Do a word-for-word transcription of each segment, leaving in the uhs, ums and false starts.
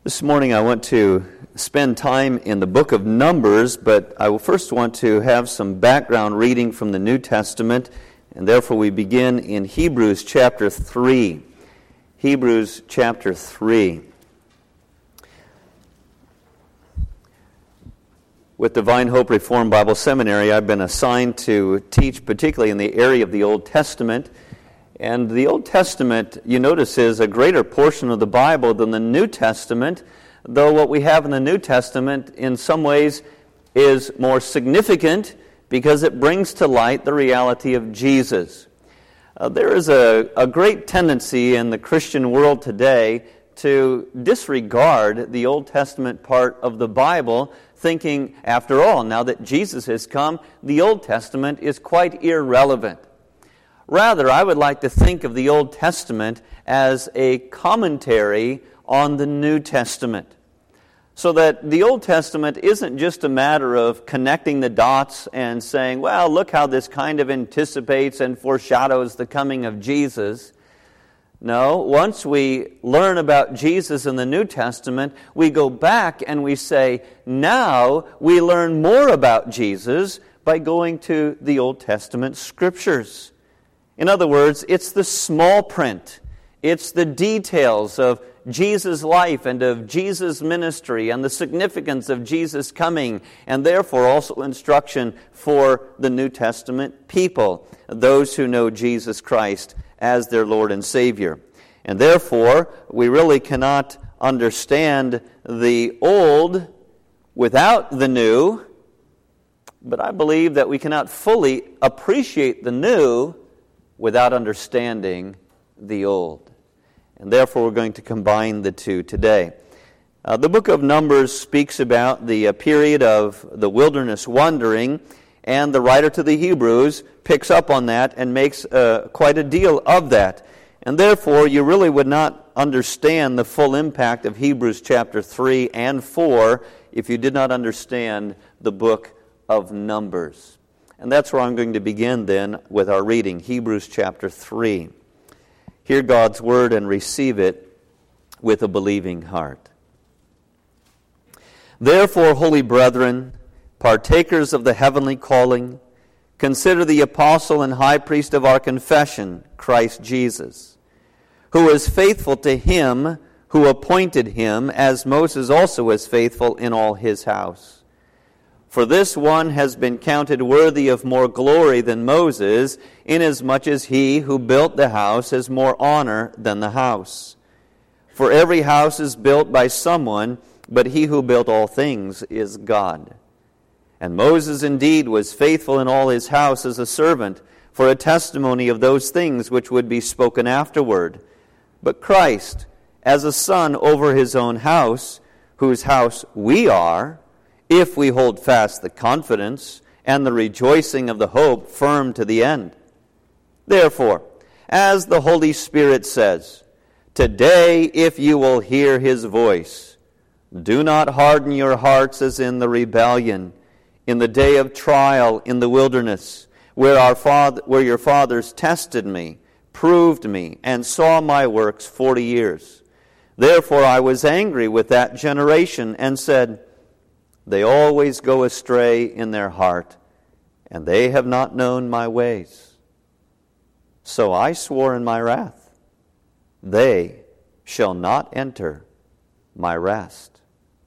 This morning I want to spend time in the book of Numbers, but I will first want to have some background reading from the New Testament, and therefore we begin in Hebrews chapter three. Hebrews chapter three. With Divine Hope Reformed Bible Seminary, I've been assigned to teach particularly in the area of the Old Testament. And the Old Testament, you notice, is a greater portion of the Bible than the New Testament, though what we have in the New Testament in some ways is more significant because it brings to light the reality of Jesus. Uh, there is a, a great tendency in the Christian world today to disregard the Old Testament part of the Bible, thinking, after all, now that Jesus has come, the Old Testament is quite irrelevant. Rather, I would like to think of the Old Testament as a commentary on the New Testament, so that the Old Testament isn't just a matter of connecting the dots and saying, well, look how this kind of anticipates and foreshadows the coming of Jesus. No, once we learn about Jesus in the New Testament, we go back and we say, now we learn more about Jesus by going to the Old Testament Scriptures. In other words, it's the small print. It's the details of Jesus' life and of Jesus' ministry and the significance of Jesus' coming, and therefore also instruction for the New Testament people, those who know Jesus Christ as their Lord and Savior. And therefore, we really cannot understand the old without the new, but I believe that we cannot fully appreciate the new without understanding the old. And therefore we're going to combine the two today. Uh, the book of Numbers speaks about the uh, period of the wilderness wandering, and the writer to the Hebrews picks up on that and makes uh, quite a deal of that. And therefore you really would not understand the full impact of Hebrews chapter three and four if you did not understand the book of Numbers. And that's where I'm going to begin then with our reading, Hebrews chapter three. Hear God's word and receive it with a believing heart. Therefore, holy brethren, partakers of the heavenly calling, consider the apostle and high priest of our confession, Christ Jesus, who is faithful to him who appointed him, as Moses also was faithful in all his house. For this one has been counted worthy of more glory than Moses, inasmuch as he who built the house has more honor than the house. For every house is built by someone, but he who built all things is God. And Moses indeed was faithful in all his house as a servant, for a testimony of those things which would be spoken afterward. But Christ, as a son over his own house, whose house we are, if we hold fast the confidence and the rejoicing of the hope firm to the end. Therefore, as the Holy Spirit says, today if you will hear his voice, do not harden your hearts as in the rebellion, in the day of trial in the wilderness, where our father, where your fathers tested me, proved me, and saw my works forty years. Therefore I was angry with that generation and said, they always go astray in their heart, and they have not known my ways. So I swore in my wrath, they shall not enter my rest.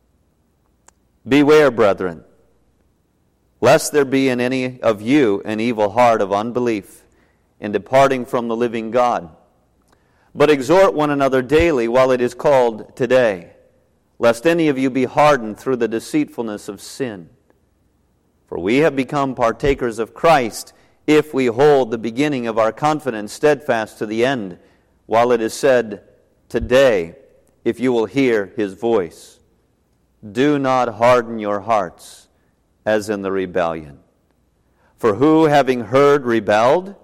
Beware, brethren, lest there be in any of you an evil heart of unbelief in departing from the living God. But exhort one another daily while it is called today, lest any of you be hardened through the deceitfulness of sin. For we have become partakers of Christ if we hold the beginning of our confidence steadfast to the end, while it is said, today, if you will hear his voice. Do not harden your hearts as in the rebellion. For who, having heard, rebelled?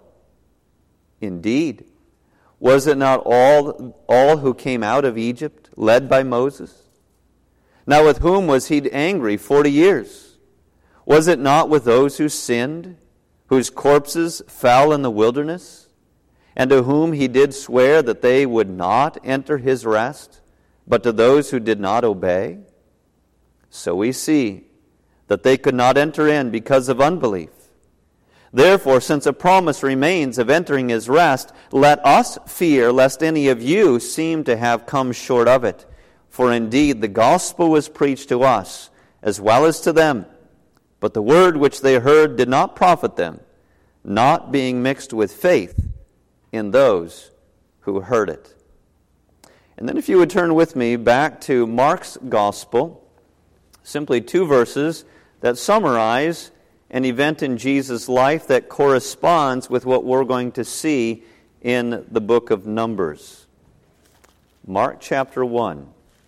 Indeed, was it not all, all who came out of Egypt, led by Moses? Now with whom was he angry forty years? Was it not with those who sinned, whose corpses fell in the wilderness, and to whom he did swear that they would not enter his rest, but to those who did not obey? So we see that they could not enter in because of unbelief. Therefore, since a promise remains of entering his rest, let us fear lest any of you seem to have come short of it. For indeed the gospel was preached to us, as well as to them. But the word which they heard did not profit them, not being mixed with faith in those who heard it. And then if you would turn with me back to Mark's gospel, simply two verses that summarize an event in Jesus' life that corresponds with what we're going to see in the book of Numbers. Mark chapter one.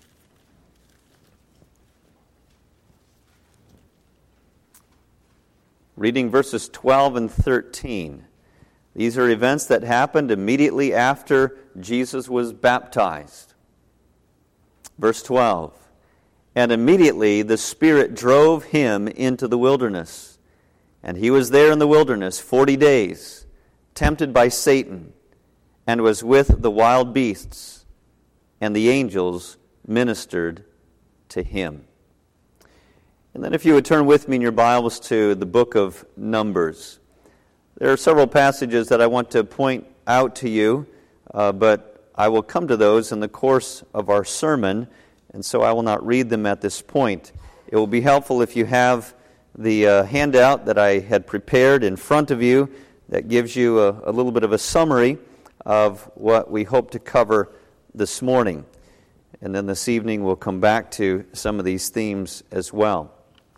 Reading verses twelve and thirteen. These are events that happened immediately after Jesus was baptized. Verse twelve. And immediately the Spirit drove him into the wilderness. And he was there in the wilderness forty days, tempted by Satan, and was with the wild beasts, and the angels ministered to him. And then if you would turn with me in your Bibles to the book of Numbers. There are several passages that I want to point out to you, uh, but I will come to those in the course of our sermon, and so I will not read them at this point. It will be helpful if you have the uh, handout that I had prepared in front of you that gives you a, a little bit of a summary of what we hope to cover this morning. And then this evening we'll come back to some of these themes as well.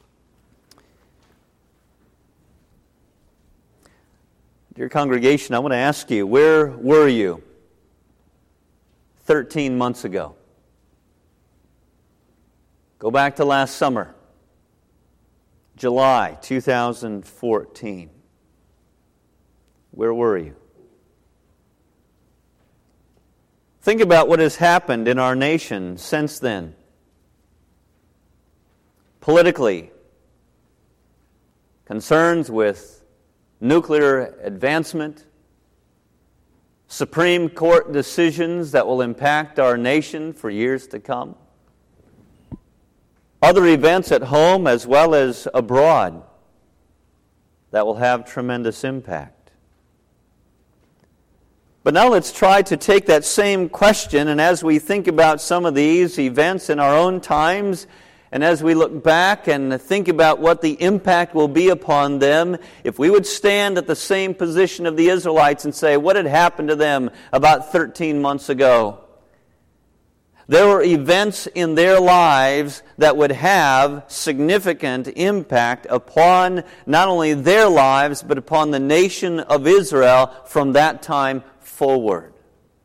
Dear congregation, I want to ask you, where were you thirteen months ago? Go back to last summer. July two thousand fourteen. Where were you? Think about what has happened in our nation since then. Politically, concerns with nuclear advancement, Supreme Court decisions that will impact our nation for years to come, other events at home as well as abroad that will have tremendous impact. But now let's try to take that same question, and as we think about some of these events in our own times, and as we look back and think about what the impact will be upon them, if we would stand at the same position of the Israelites and say, what had happened to them about thirteen months ago? There were events in their lives that would have significant impact upon not only their lives, but upon the nation of Israel from that time forward.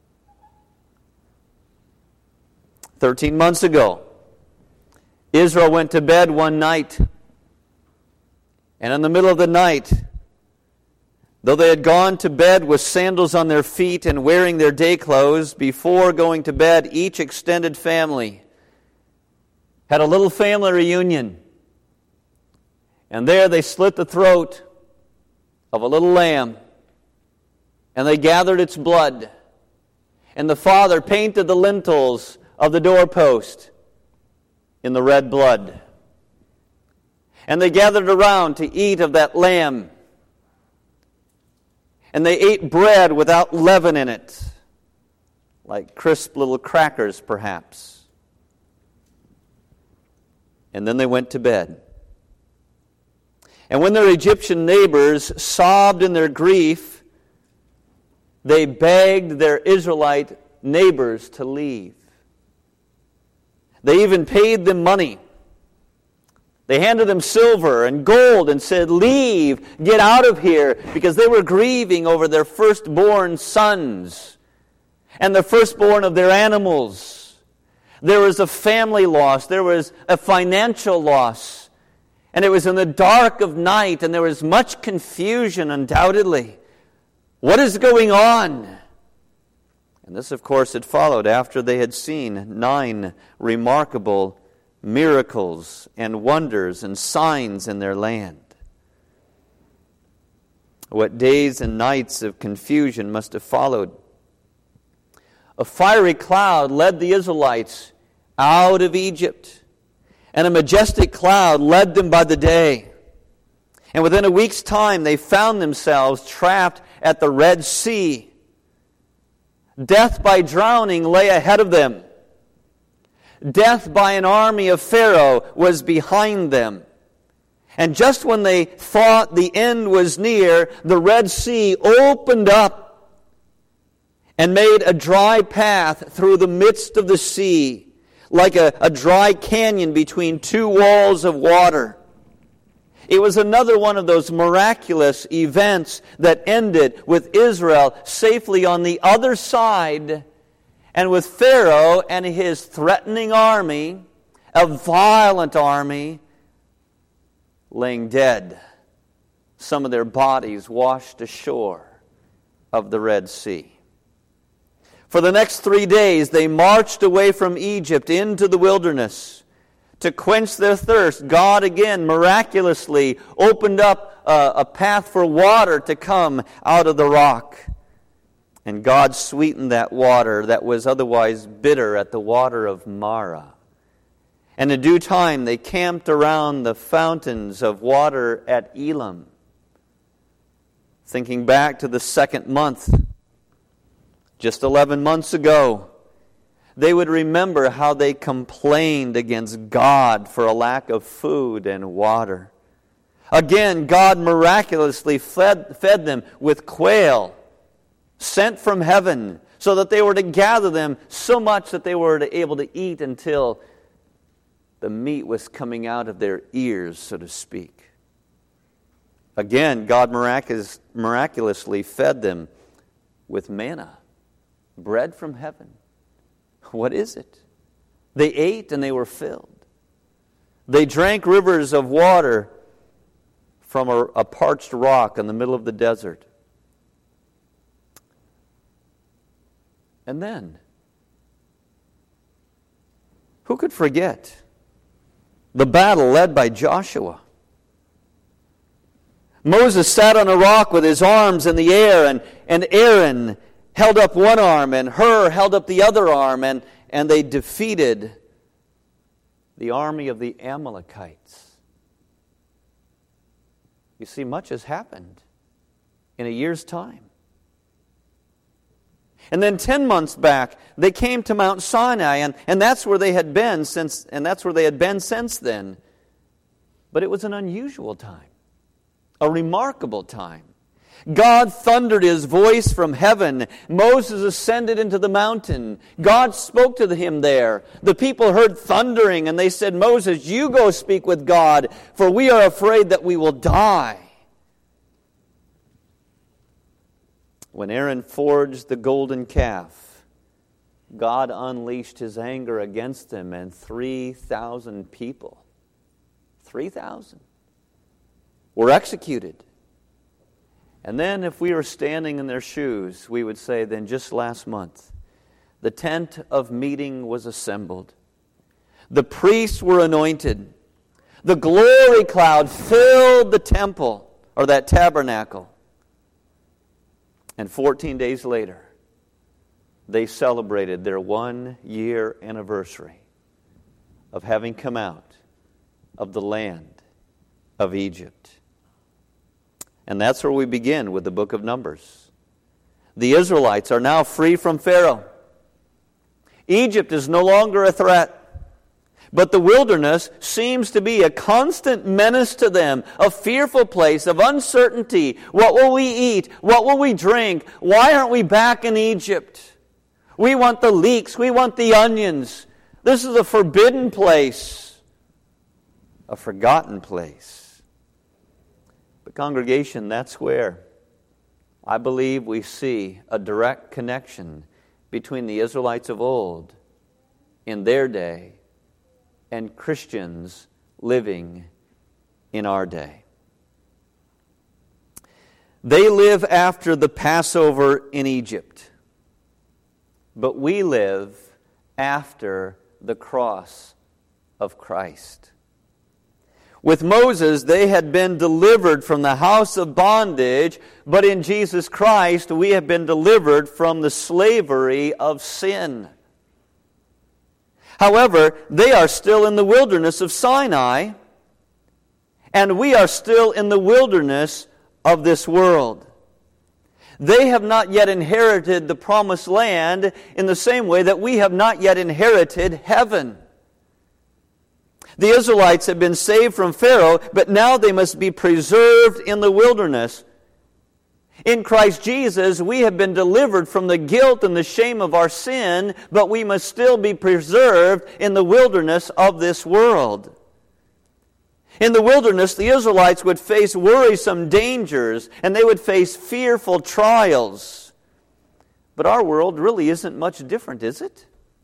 Thirteen months ago, Israel went to bed one night, and in the middle of the night, though they had gone to bed with sandals on their feet and wearing their day clothes, before going to bed, each extended family had a little family reunion. And there they slit the throat of a little lamb, and they gathered its blood. And the father painted the lintels of the doorpost in the red blood. And they gathered around to eat of that lamb. And they ate bread without leaven in it, like crisp little crackers perhaps. And then they went to bed. And when their Egyptian neighbors sobbed in their grief, they begged their Israelite neighbors to leave. They even paid them money. They handed them silver and gold and said, leave, get out of here, because they were grieving over their firstborn sons and the firstborn of their animals. There was a family loss. There was a financial loss. And it was in the dark of night, and there was much confusion, undoubtedly. What is going on? And this, of course, had followed after they had seen nine remarkable miracles and wonders and signs in their land. What days and nights of confusion must have followed. A fiery cloud led the Israelites out of Egypt. And a majestic cloud led them by the day. And within a week's time, they found themselves trapped at the Red Sea. Death by drowning lay ahead of them. Death by an army of Pharaoh was behind them. And just when they thought the end was near, the Red Sea opened up and made a dry path through the midst of the sea, like a, a dry canyon between two walls of water. It was another one of those miraculous events that ended with Israel safely on the other side, and with Pharaoh and his threatening army, a violent army, laying dead, some of their bodies washed ashore of the Red Sea. For the next three days, they marched away from Egypt into the wilderness to quench their thirst. God again miraculously opened up a, a path for water to come out of the rock. And God sweetened that water that was otherwise bitter at the water of Marah. And in due time, they camped around the fountains of water at Elim. Thinking back to the second month, just eleven months ago, they would remember how they complained against God for a lack of food and water. Again, God miraculously fed, fed them with quail sent from heaven, so that they were to gather them so much that they were to able to eat until the meat was coming out of their ears, so to speak. Again, God miraculous, miraculously fed them with manna, bread from heaven. What is it? They ate and they were filled. They drank rivers of water from a, a parched rock in the middle of the desert. And then, who could forget the battle led by Joshua? Moses sat on a rock with his arms in the air, and, and Aaron held up one arm, and Hur held up the other arm, and, and they defeated the army of the Amalekites. You see, much has happened in a year's time. And then ten months back, they came to Mount Sinai, and, and that's where they had been since, and that's where they had been since then. But it was an unusual time, a remarkable time. God thundered His voice from heaven. Moses ascended into the mountain. God spoke to him there. The people heard thundering, and they said, "Moses, you go speak with God, for we are afraid that we will die." When Aaron forged the golden calf, God unleashed His anger against them, and three thousand people, three thousand, were executed. And then if we were standing in their shoes, we would say, then just last month, the tent of meeting was assembled. The priests were anointed. The glory cloud filled the temple, or that tabernacle. And fourteen days later, they celebrated their one-year anniversary of having come out of the land of Egypt. And that's where we begin with the book of Numbers. The Israelites are now free from Pharaoh. Egypt is no longer a threat. But the wilderness seems to be a constant menace to them, a fearful place of uncertainty. What will we eat? What will we drink? Why aren't we back in Egypt? We want the leeks. We want the onions. This is a forbidden place, a forgotten place. But congregation, that's where I believe we see a direct connection between the Israelites of old in their day and Christians living in our day. They live after the Passover in Egypt, but we live after the cross of Christ. With Moses, they had been delivered from the house of bondage, but in Jesus Christ, we have been delivered from the slavery of sin. However, they are still in the wilderness of Sinai, and we are still in the wilderness of this world. They have not yet inherited the promised land in the same way that we have not yet inherited heaven. The Israelites have been saved from Pharaoh, but now they must be preserved in the wilderness. In Christ Jesus, we have been delivered from the guilt and the shame of our sin, but we must still be preserved in the wilderness of this world. In the wilderness, the Israelites would face worrisome dangers, and they would face fearful trials. But our world really isn't much different, is it?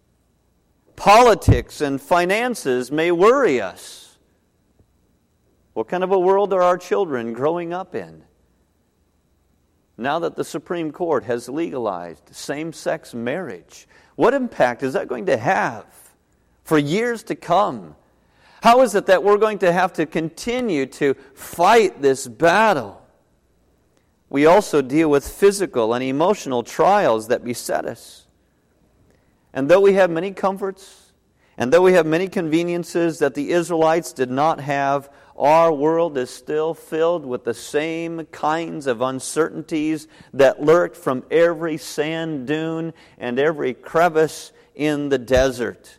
Politics and finances may worry us. What kind of a world are our children growing up in? Now that the Supreme Court has legalized same-sex marriage, what impact is that going to have for years to come? How is it that we're going to have to continue to fight this battle? We also deal with physical and emotional trials that beset us. And though we have many comforts, and though we have many conveniences that the Israelites did not have, our world is still filled with the same kinds of uncertainties that lurked from every sand dune and every crevice in the desert.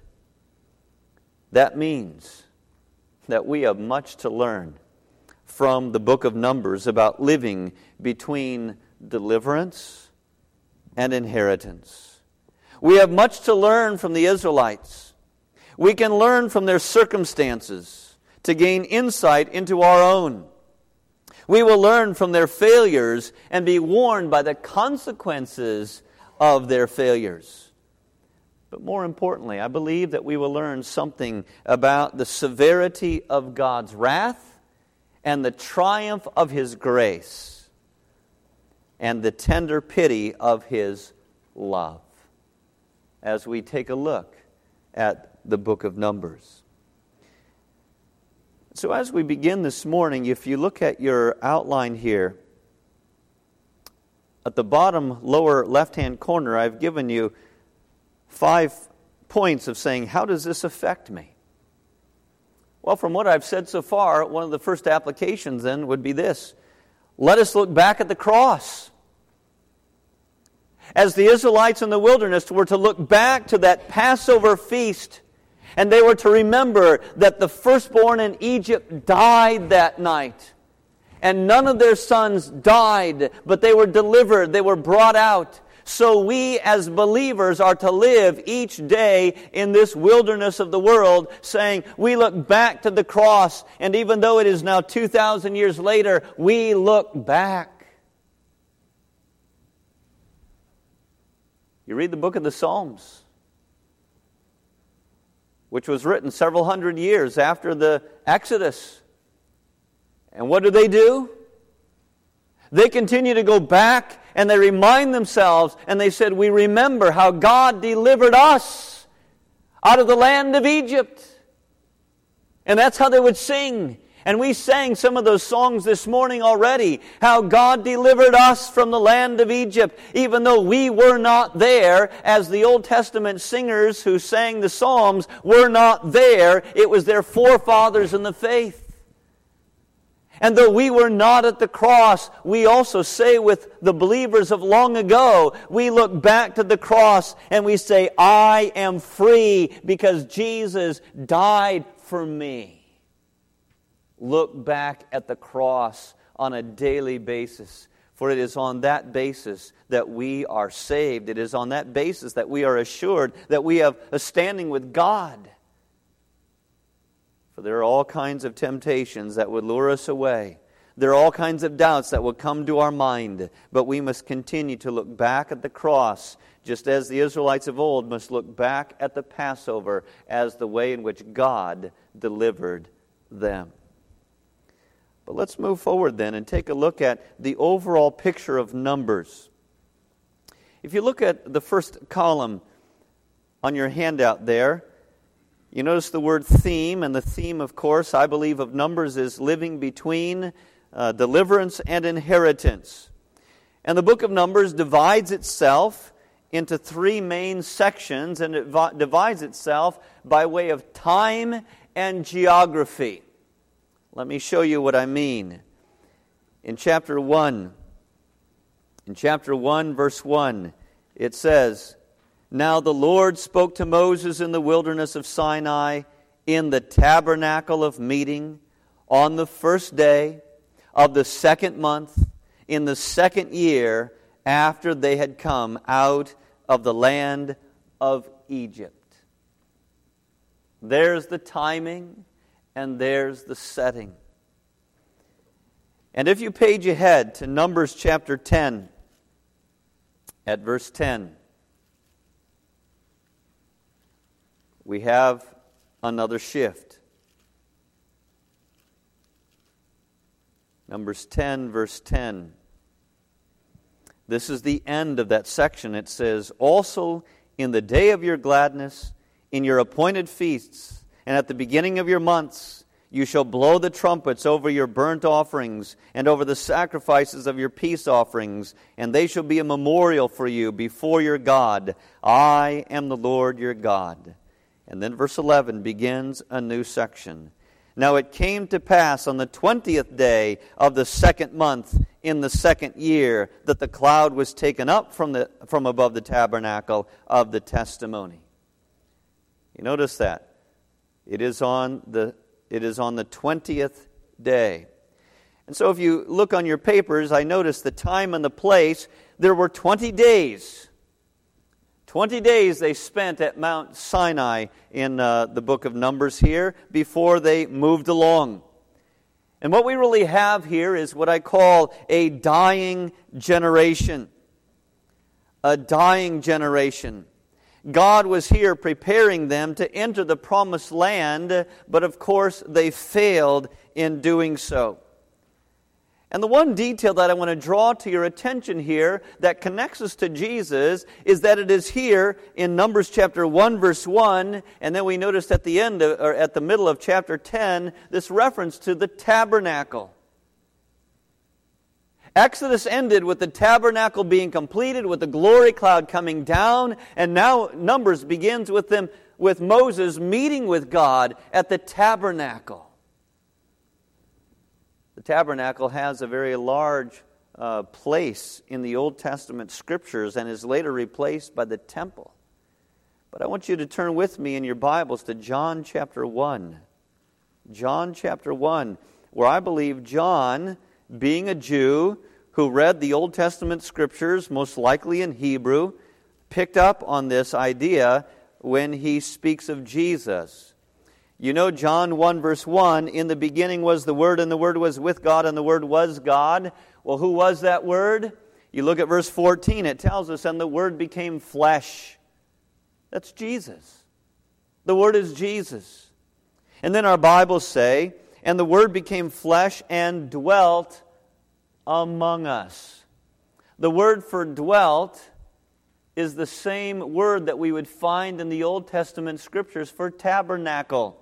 That means that we have much to learn from the book of Numbers about living between deliverance and inheritance. We have much to learn from the Israelites. We can learn from their circumstances to gain insight into our own. We will learn from their failures and be warned by the consequences of their failures. But more importantly, I believe that we will learn something about the severity of God's wrath and the triumph of His grace and the tender pity of His love as we take a look at the book of Numbers. So as we begin this morning, if you look at your outline here, at the bottom lower left-hand corner, I've given you five points of saying, how does this affect me? Well, from what I've said so far, one of the first applications then would be this. Let us look back at the cross. As the Israelites in the wilderness were to look back to that Passover feast, and they were to remember that the firstborn in Egypt died that night. And none of their sons died, but they were delivered, they were brought out. So we as believers are to live each day in this wilderness of the world, saying, we look back to the cross, and even though it is now two thousand years later, we look back. You read the book of the Psalms, which was written several hundred years after the Exodus. And what do they do? They continue to go back and they remind themselves, and they said, we remember how God delivered us out of the land of Egypt. And that's how they would sing. And we sang some of those songs this morning already, how God delivered us from the land of Egypt, even though we were not there, as the Old Testament singers who sang the Psalms were not there. It was their forefathers in the faith. And though we were not at the cross, we also say with the believers of long ago, we look back to the cross and we say, I am free because Jesus died for me. Look back at the cross on a daily basis, for it is on that basis that we are saved. It is on that basis that we are assured that we have a standing with God. For there are all kinds of temptations that would lure us away. There are all kinds of doubts that will come to our mind. But we must continue to look back at the cross, just as the Israelites of old must look back at the Passover as the way in which God delivered them. But let's move forward then and take a look at the overall picture of Numbers. If you look at the first column on your handout there, you notice the word theme, and the theme, of course, I believe of Numbers is living between uh, deliverance and inheritance. And the book of Numbers divides itself into three main sections, and it vi- divides itself by way of time and geography. Let me show you what I mean. In chapter one, in chapter one, verse one, it says, "Now the Lord spoke to Moses in the wilderness of Sinai in the tabernacle of meeting on the first day of the second month in the second year after they had come out of the land of Egypt." There's the timing and there's the setting. And if you page ahead to Numbers chapter ten, at verse ten, we have another shift. Numbers ten, verse ten. This is the end of that section. It says, "Also in the day of your gladness, in your appointed feasts, and at the beginning of your months, you shall blow the trumpets over your burnt offerings and over the sacrifices of your peace offerings, and they shall be a memorial for you before your God. I am the Lord your God." And then verse eleven begins a new section. "Now it came to pass on the twentieth day of the second month in the second year that the cloud was taken up from the from above the tabernacle of the testimony." You notice that. It is on the It is on the twentieth day. And so if you look on your papers, I notice the time and the place. There were twenty days. twenty days they spent at Mount Sinai in uh, the book of Numbers here before they moved along. And what we really have here is what I call a dying generation. A dying generation. God was here preparing them to enter the promised land, but of course they failed in doing so. And the one detail that I want to draw to your attention here that connects us to Jesus is that it is here in Numbers chapter one, verse one, and then we noticed at the end, of, or at the middle of chapter ten, this reference to the tabernacle. Exodus ended with the tabernacle being completed, with the glory cloud coming down, and now Numbers begins with them, with Moses meeting with God at the tabernacle. The tabernacle has a very large uh, place in the Old Testament scriptures and is later replaced by the temple. But I want you to turn with me in your Bibles to John chapter one. John chapter one, where I believe John, being a Jew who read the Old Testament scriptures, most likely in Hebrew, picked up on this idea when he speaks of Jesus. You know John one verse one, "In the beginning was the Word, and the Word was with God, and the Word was God." Well, who was that Word? You look at verse fourteen, it tells us, "And the Word became flesh." That's Jesus. The Word is Jesus. And then our Bibles say, "And the Word became flesh and dwelt among us." The word for dwelt is the same word that we would find in the Old Testament scriptures for tabernacle.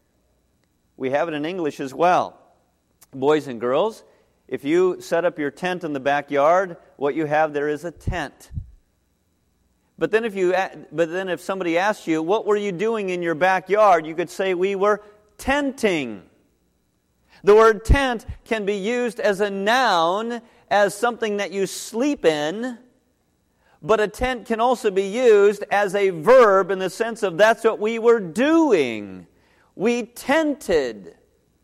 We have it in English as well. Boys and girls, if you set up your tent in the backyard, what you have there is a tent. But then if you but then if somebody asks you, "What were you doing in your backyard?" you could say, "We were tenting." The word tent can be used as a noun, as something that you sleep in, but a tent can also be used as a verb in the sense of that's what we were doing. We tented.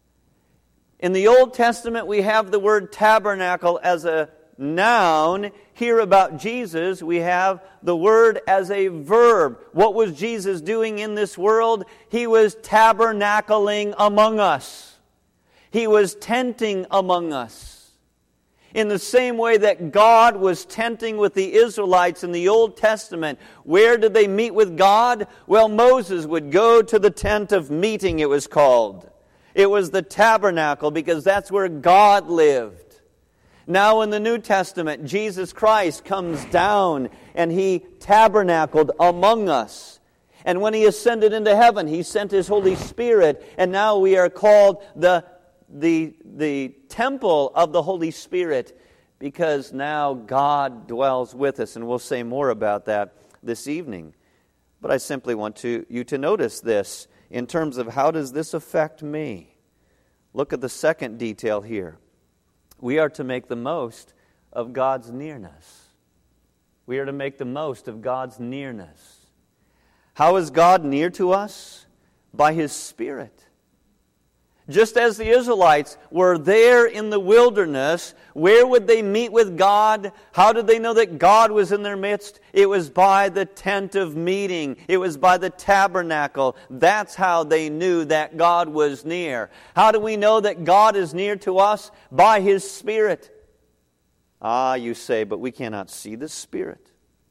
In the Old Testament, we have the word tabernacle as a noun. Here about Jesus, we have the word as a verb. What was Jesus doing in this world? He was tabernacling among us. He was tenting among us. In the same way that God was tenting with the Israelites in the Old Testament, where did they meet with God? Well, Moses would go to the tent of meeting, it was called. It was the tabernacle because that's where God lived. Now in the New Testament, Jesus Christ comes down and He tabernacled among us. And when He ascended into heaven, He sent His Holy Spirit, and now we are called the The, the temple of the Holy Spirit, because now God dwells with us, and we'll say more about that this evening. But I simply want to, you to notice this in terms of how does this affect me. Look at the second detail here. We are to make the most of God's nearness. We are to make the most of God's nearness. How is God near to us? By His Spirit. Just as the Israelites were there in the wilderness, where would they meet with God? How did they know that God was in their midst? It was by the tent of meeting. It was by the tabernacle. That's how they knew that God was near. How do we know that God is near to us? By His Spirit. Ah, you say, but we cannot see the Spirit.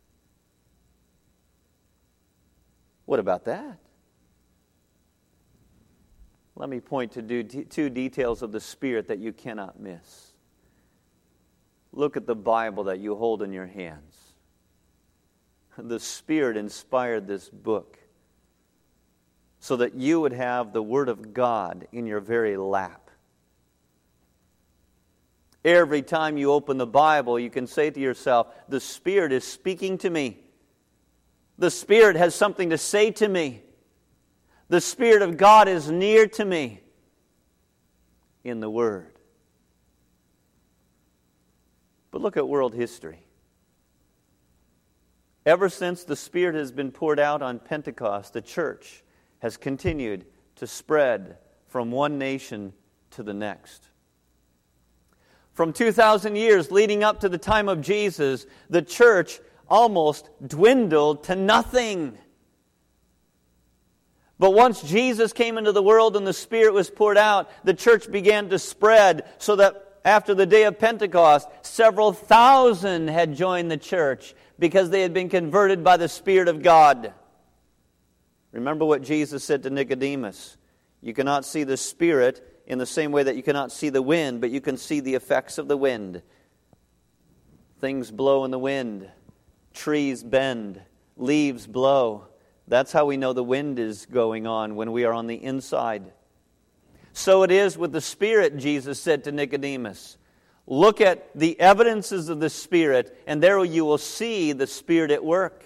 What about that? Let me point to do, two details of the Spirit that you cannot miss. Look at the Bible that you hold in your hands. The Spirit inspired this book so that you would have the Word of God in your very lap. Every time you open the Bible, you can say to yourself, the Spirit is speaking to me. The Spirit has something to say to me. The Spirit of God is near to me in the Word. But look at world history. Ever since the Spirit has been poured out on Pentecost, the church has continued to spread from one nation to the next. From two thousand years leading up to the time of Jesus, the church almost dwindled to nothing. But once Jesus came into the world and the Spirit was poured out, the church began to spread so that after the day of Pentecost, several thousand had joined the church because they had been converted by the Spirit of God. Remember what Jesus said to Nicodemus. You cannot see the Spirit in the same way that you cannot see the wind, but you can see the effects of the wind. Things blow in the wind. Trees bend. Leaves blow. That's how we know the wind is going on when we are on the inside. So it is with the Spirit, Jesus said to Nicodemus. Look at the evidences of the Spirit, and there you will see the Spirit at work.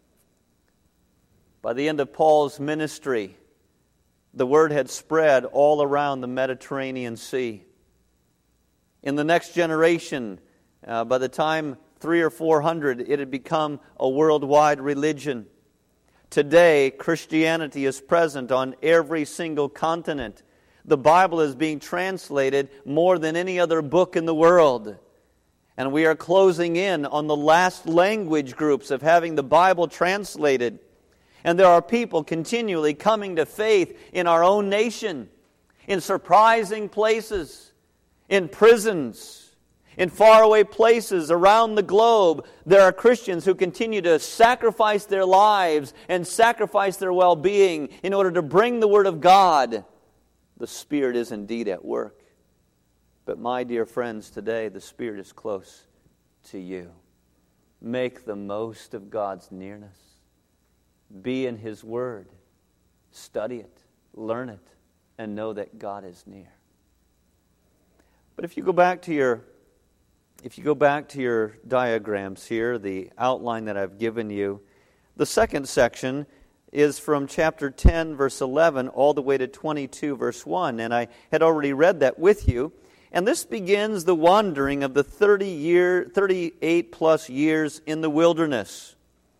By the end of Paul's ministry, the word had spread all around the Mediterranean Sea. In the next generation, uh, by the time three or four hundred, it had become a worldwide religion. Today, Christianity is present on every single continent. The Bible is being translated more than any other book in the world. And we are closing in on the last language groups of having the Bible translated. And there are people continually coming to faith in our own nation, in surprising places, in prisons, in faraway places around the globe. There are Christians who continue to sacrifice their lives and sacrifice their well-being in order to bring the Word of God. The Spirit is indeed at work. But my dear friends, today the Spirit is close to you. Make the most of God's nearness. Be in His Word. Study it, learn it, and know that God is near. But if you go back to your If you go back to your diagrams here, the outline that I've given you, the second section is from chapter ten, verse eleven, all the way to twenty-two, verse one. And I had already read that with you. And this begins the wandering of the thirty year, thirty-eight plus years in the wilderness.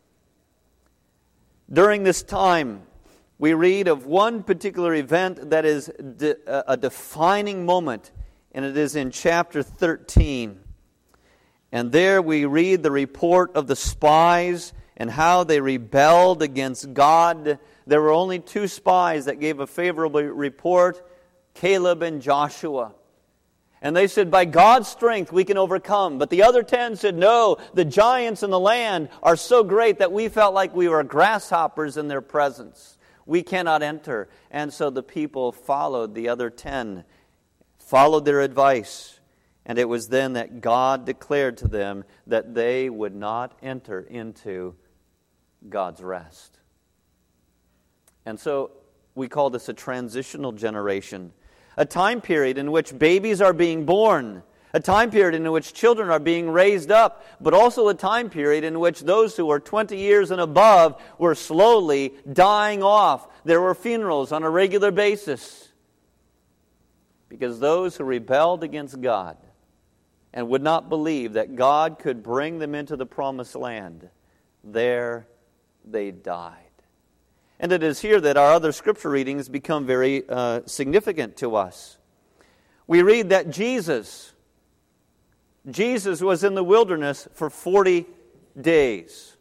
During this time, we read of one particular event that is de- a defining moment, and it is in chapter thirteen. And there we read the report of the spies and how they rebelled against God. There were only two spies that gave a favorable report, Caleb and Joshua. And they said, by God's strength we can overcome. But the other ten said, no, the giants in the land are so great that we felt like we were grasshoppers in their presence. We cannot enter. And so the people followed the other ten, followed their advice. And it was then that God declared to them that they would not enter into God's rest. And so we call this a transitional generation, a time period in which babies are being born, A time period in which children are being raised up, but also a time period in which those who were twenty years and above were slowly dying off. There were funerals on a regular basis. Because those who rebelled against God and would not believe that God could bring them into the promised land, there they died. And it is here that our other scripture readings become very uh, significant to us. We read that Jesus, Jesus was in the wilderness for forty days.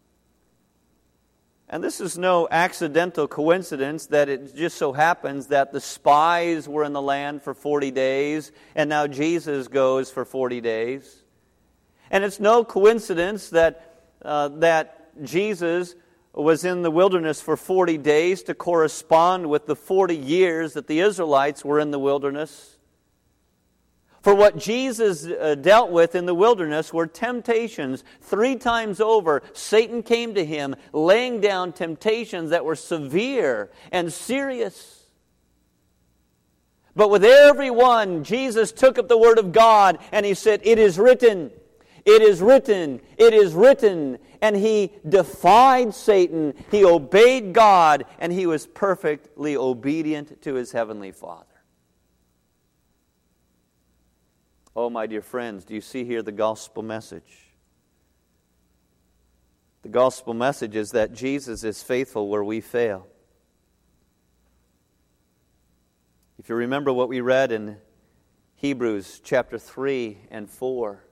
And this is no accidental coincidence that it just so happens that the spies were in the land for forty days, and now Jesus goes for forty days. And it's no coincidence that uh, that Jesus was in the wilderness for forty days to correspond with the forty years that the Israelites were in the wilderness. For what Jesus uh, dealt with in the wilderness were temptations. Three times over, Satan came to him, laying down temptations that were severe and serious. But with every one, Jesus took up the Word of God and He said, "It is written, it is written, it is written." And He defied Satan, He obeyed God, and He was perfectly obedient to His Heavenly Father. Oh, my dear friends, do you see here the gospel message? The gospel message is that Jesus is faithful where we fail. If you remember what we read in Hebrews chapter three and four,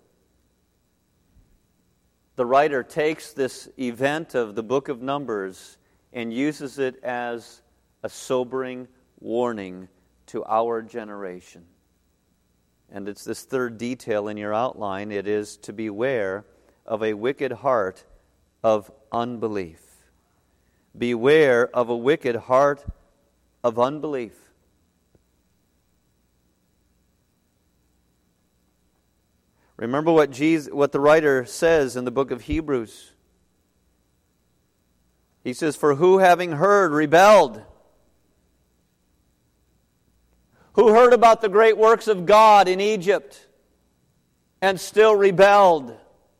the writer takes this event of the book of Numbers and uses it as a sobering warning to our generation. And it's this third detail in your outline. It is to beware of a wicked heart of unbelief. Beware of a wicked heart of unbelief. Remember what Jesus, what the writer says in the book of Hebrews. He says, "For who having heard rebelled?" Who heard about the great works of God in Egypt and still rebelled?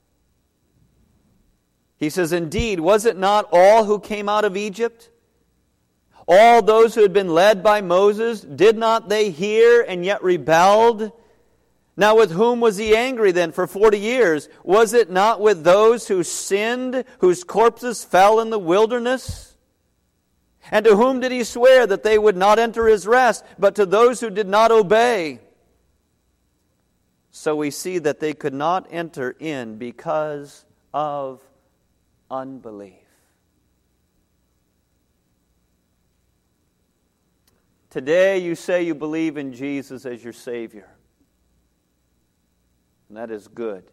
He says, "Indeed, was it not all who came out of Egypt? All those who had been led by Moses, did not they hear and yet rebelled? Now with whom was He angry then for forty years? Was it not with those who sinned, whose corpses fell in the wilderness? And to whom did He swear that they would not enter His rest, but to those who did not obey?" So we see that they could not enter in because of unbelief. Today you say you believe in Jesus as your Savior. And that is good.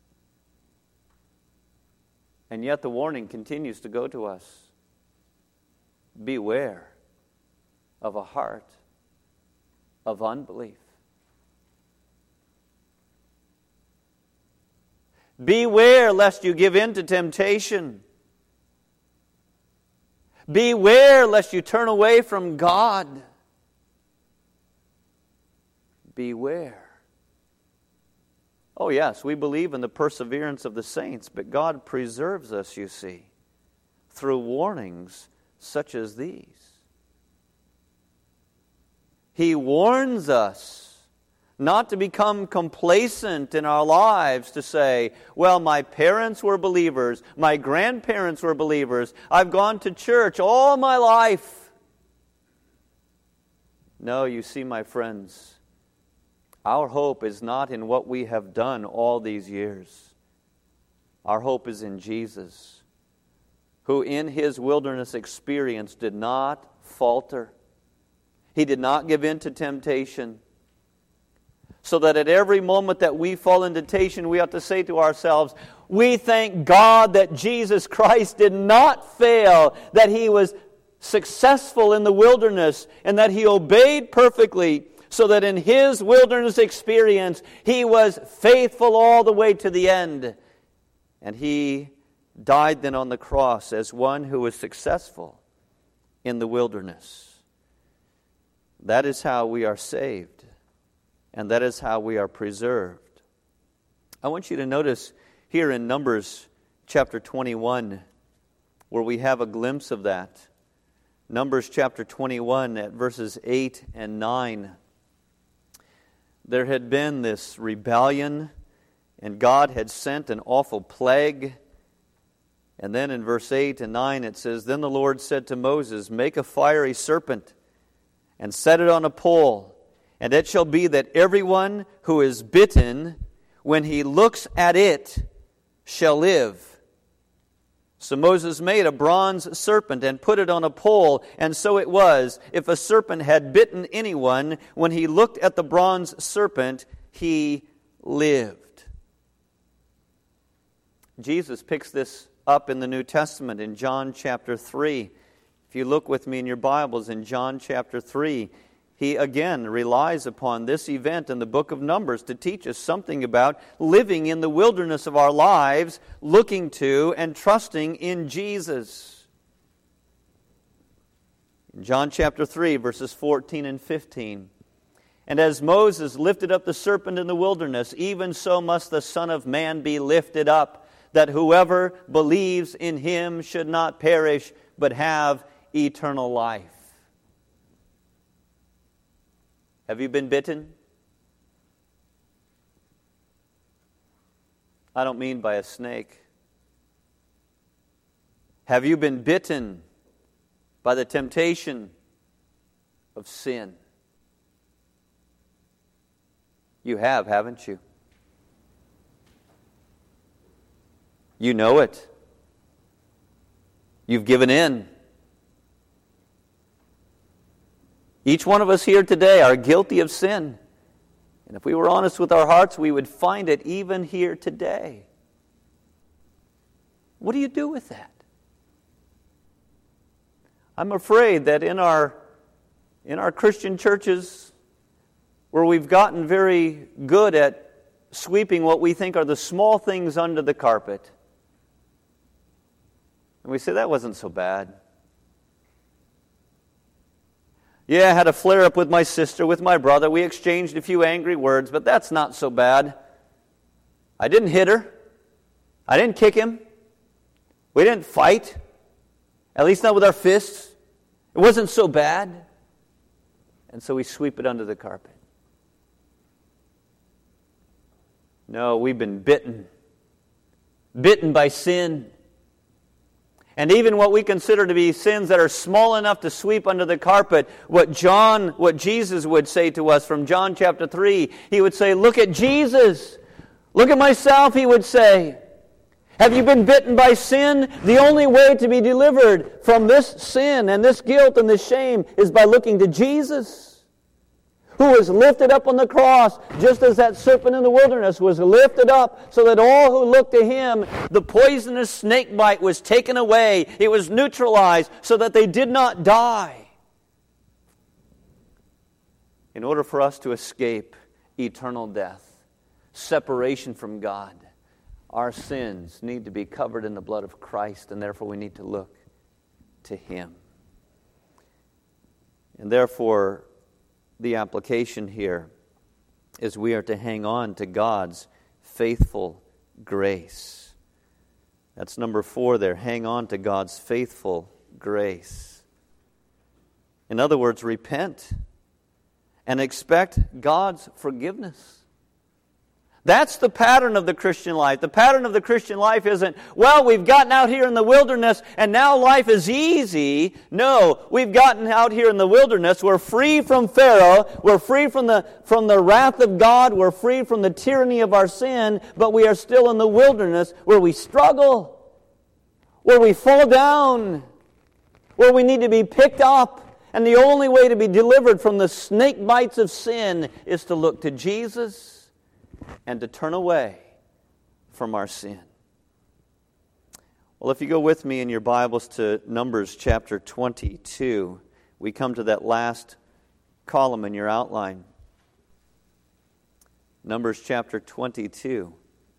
And yet the warning continues to go to us. Beware of a heart of unbelief. Beware lest you give in to temptation. Beware lest you turn away from God. Beware. Oh yes, we believe in the perseverance of the saints, but God preserves us, you see, through warnings such as these. He warns us not to become complacent in our lives, to say, well, my parents were believers, my grandparents were believers, I've gone to church all my life. No, you see, my friends, our hope is not in what we have done all these years. Our hope is in Jesus, who in His wilderness experience did not falter. He did not give in to temptation. So that at every moment that we fall into temptation, we have to say to ourselves, we thank God that Jesus Christ did not fail, that He was successful in the wilderness, and that He obeyed perfectly, so that in His wilderness experience, He was faithful all the way to the end. And He died then on the cross as one who was successful in the wilderness. That is how we are saved. and that is how we are preserved. I want you to notice here in Numbers chapter twenty-one, where we have a glimpse of that. Numbers chapter twenty-one at verses eight and nine. There had been this rebellion, and God had sent an awful plague. And then in verse eight and nine it says, Then the Lord said to Moses, Make a fiery serpent, and set it on a pole, and it shall be that everyone who is bitten, when he looks at it, shall live. So Moses made a bronze serpent and put it on a pole, and so it was, if a serpent had bitten anyone, when he looked at the bronze serpent, he lived. Jesus picks this up in the New Testament in John chapter three. If you look with me in your Bibles in John chapter three, he again relies upon this event in the book of Numbers to teach us something about living in the wilderness of our lives, looking to and trusting in Jesus. In John chapter three, verses fourteen and fifteen. And as Moses lifted up the serpent in the wilderness, even so must the Son of Man be lifted up, that whoever believes in him should not perish, but have eternal life. Have you been bitten? I don't mean by a snake. Have you been bitten by the temptation of sin? You have, haven't you? You know it. You've given in. Each one of us here today are guilty of sin. And if we were honest with our hearts, we would find it even here today. What do you do with that? I'm afraid that in our, in our Christian churches, where we've gotten very good at sweeping what we think are the small things under the carpet, and we say, that wasn't so bad. Yeah, I had a flare-up with my sister, with my brother. We exchanged a few angry words, but that's not so bad. I didn't hit her. I didn't kick him. We didn't fight. At least not with our fists. It wasn't so bad. And so we sweep it under the carpet. No, we've been bitten. Bitten by sin. And even what we consider to be sins that are small enough to sweep under the carpet, what John, what Jesus would say to us from John chapter three, he would say, look at Jesus. Look at myself, he would say. Have you been bitten by sin? The only way to be delivered from this sin and this guilt and this shame is by looking to Jesus, who was lifted up on the cross, just as that serpent in the wilderness was lifted up, so that all who looked to him, the poisonous snake bite was taken away. It was neutralized so that they did not die. In order for us to escape eternal death, separation from God, our sins need to be covered in the blood of Christ, and therefore we need to look to him. And therefore, the application here is we are to hang on to God's faithful grace. That's number four there. Hang on to God's faithful grace. In other words, repent and expect God's forgiveness. That's the pattern of the Christian life. The pattern of the Christian life isn't, well, we've gotten out here in the wilderness and now life is easy. No, we've gotten out here in the wilderness. We're free from Pharaoh. We're free from the, from the wrath of God. We're free from the tyranny of our sin. But we are still in the wilderness where we struggle, where we fall down, where we need to be picked up. And the only way to be delivered from the snake bites of sin is to look to Jesus and to turn away from our sin. Well, if you go with me in your Bibles to Numbers chapter twenty-two, we come to that last column in your outline. Numbers chapter twenty-two.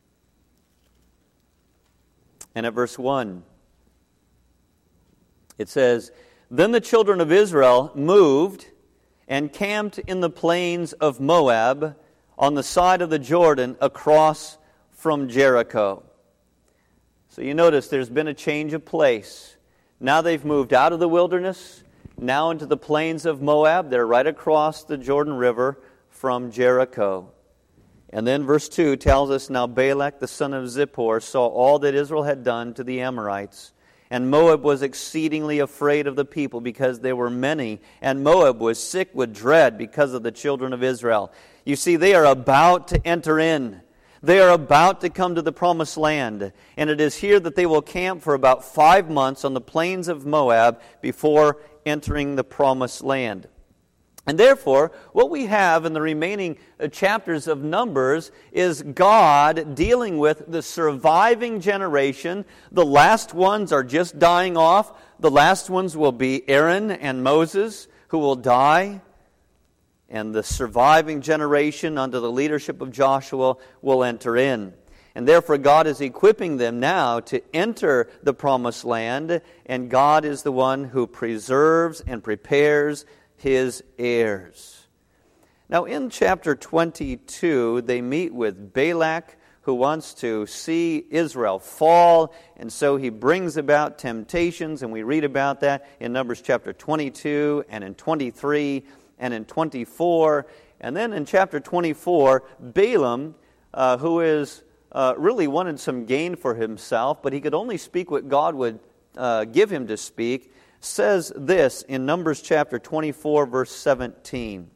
And at verse one, it says, Then the children of Israel moved and camped in the plains of Moab on the side of the Jordan across from Jericho. So you notice there's been a change of place. Now they've moved out of the wilderness, now into the plains of Moab. They're right across the Jordan River from Jericho. And then verse two tells us, now Balak the son of Zippor saw all that Israel had done to the Amorites. And Moab was exceedingly afraid of the people because they were many. And Moab was sick with dread because of the children of Israel. You see, they are about to enter in. They are about to come to the promised land. And it is here that they will camp for about five months on the plains of Moab before entering the promised land. And therefore, what we have in the remaining chapters of Numbers is God dealing with the surviving generation. The last ones are just dying off. The last ones will be Aaron and Moses, who will die. And the surviving generation under the leadership of Joshua will enter in. And therefore, God is equipping them now to enter the promised land. And God is the one who preserves and prepares His heirs. Now in chapter twenty-two, they meet with Balak, who wants to see Israel fall, and so he brings about temptations, and we read about that in Numbers chapter twenty-two, and in twenty-three, and in twenty-four. And then in chapter twenty-four, Balaam, uh, who is uh, really wanted some gain for himself, but he could only speak what God would uh, give him to speak, says this in Numbers chapter twenty-four, verse seventeen.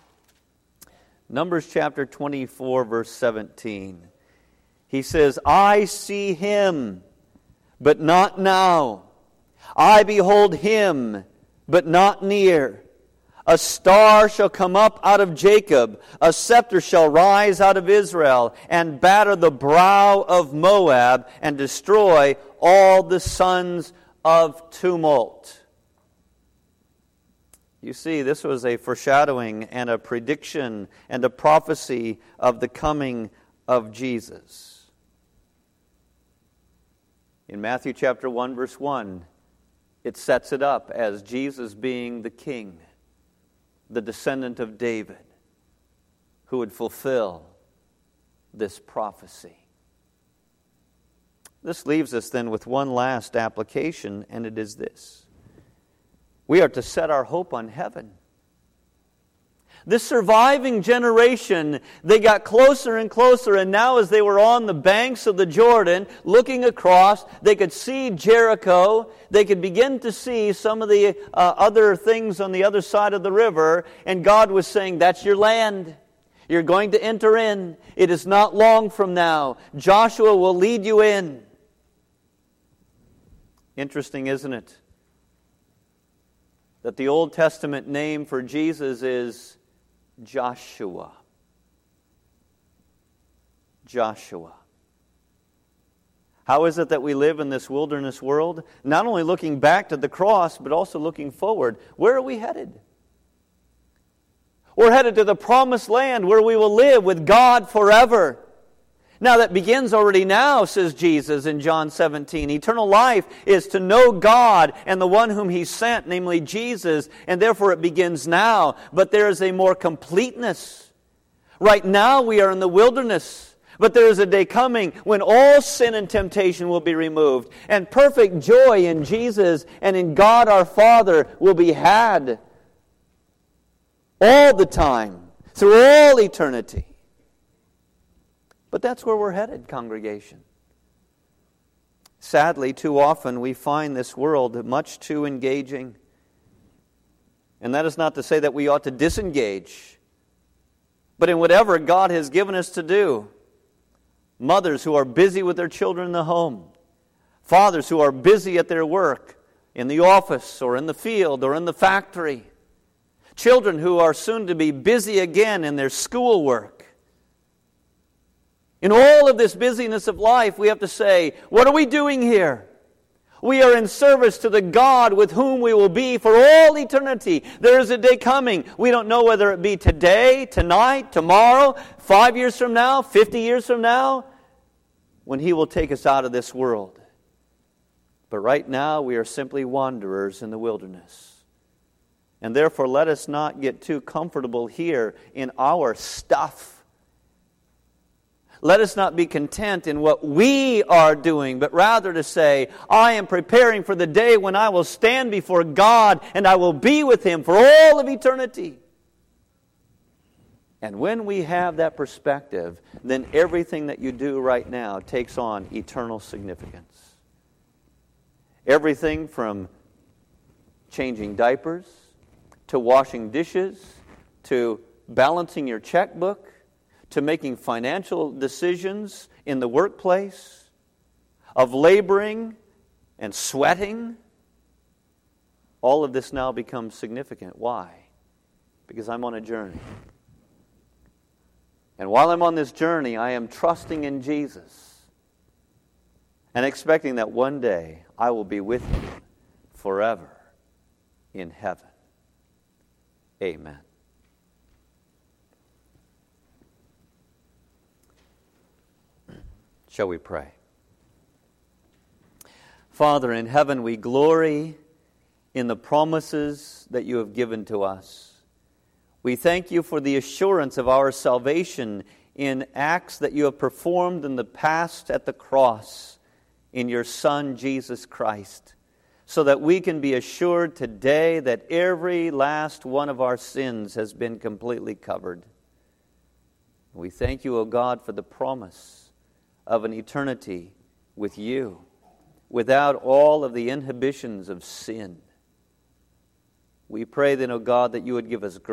Numbers chapter twenty-four, verse seventeen. He says, I see him, but not now. I behold him, but not near. A star shall come up out of Jacob, a scepter shall rise out of Israel, and batter the brow of Moab, and destroy all the sons of tumult. You see, this was a foreshadowing and a prediction and a prophecy of the coming of Jesus. In Matthew chapter one, verse one, it sets it up as Jesus being the king, the descendant of David, who would fulfill this prophecy. This leaves us then with one last application, and it is this. We are to set our hope on heaven. This surviving generation, they got closer and closer, and now as they were on the banks of the Jordan, looking across, they could see Jericho. They could begin to see some of the uh, other things on the other side of the river, and God was saying, that's your land. You're going to enter in. It is not long from now. Joshua will lead you in. Interesting, isn't it? That the Old Testament name for Jesus is Joshua. Joshua. How is it that we live in this wilderness world? Not only looking back to the cross, but also looking forward. Where are we headed? We're headed to the promised land where we will live with God forever. Now that begins already now, says Jesus in John seventeen. Eternal life is to know God and the one whom He sent, namely Jesus, and therefore it begins now. But there is a more completeness. Right now we are in the wilderness, but there is a day coming when all sin and temptation will be removed, and perfect joy in Jesus and in God our Father will be had all the time, through all eternity. But that's where we're headed, congregation. Sadly, too often we find this world much too engaging. And that is not to say that we ought to disengage. But in whatever God has given us to do, mothers who are busy with their children in the home, fathers who are busy at their work, in the office or in the field or in the factory, children who are soon to be busy again in their schoolwork. In all of this busyness of life, we have to say, what are we doing here? We are in service to the God with whom we will be for all eternity. There is a day coming. We don't know whether it be today, tonight, tomorrow, five years from now, fifty years from now, when He will take us out of this world. But right now, we are simply wanderers in the wilderness. And therefore, let us not get too comfortable here in our stuff. Let us not be content in what we are doing, but rather to say, I am preparing for the day when I will stand before God and I will be with Him for all of eternity. And when we have that perspective, then everything that you do right now takes on eternal significance. Everything from changing diapers, to washing dishes, to balancing your checkbook, to making financial decisions in the workplace, of laboring and sweating. All of this now becomes significant. Why? Because I'm on a journey. And while I'm on this journey, I am trusting in Jesus and expecting that one day I will be with Him forever in heaven. Amen. Shall we pray? Father in heaven, we glory in the promises that you have given to us. We thank you for the assurance of our salvation in acts that you have performed in the past at the cross in your Son, Jesus Christ, so that we can be assured today that every last one of our sins has been completely covered. We thank you, O God, for the promise of an eternity with you, without all of the inhibitions of sin. We pray then, O God, that you would give us grace